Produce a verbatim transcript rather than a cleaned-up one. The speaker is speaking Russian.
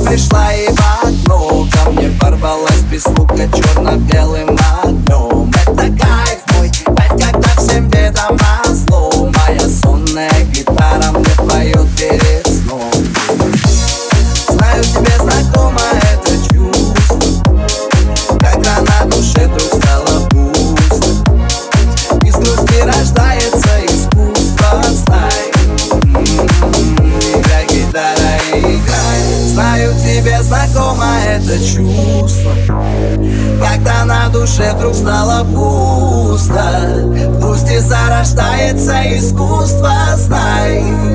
пришла и в окно ко мне ворвалась без стука черно-белым огнем. Это кайф мой, кайф, когда всем бедам назло. Моя сонная гитара мне поет перед сном. Знаю, тебе знакомо это чувство, когда на душе вдруг стало пусто. Из грусти рождается искусство, знай. Играй, гитара, играй. Знаю, тебе знакомо это чувство, когда на душе вдруг стало пусто. В грусти зарождается искусство, знай.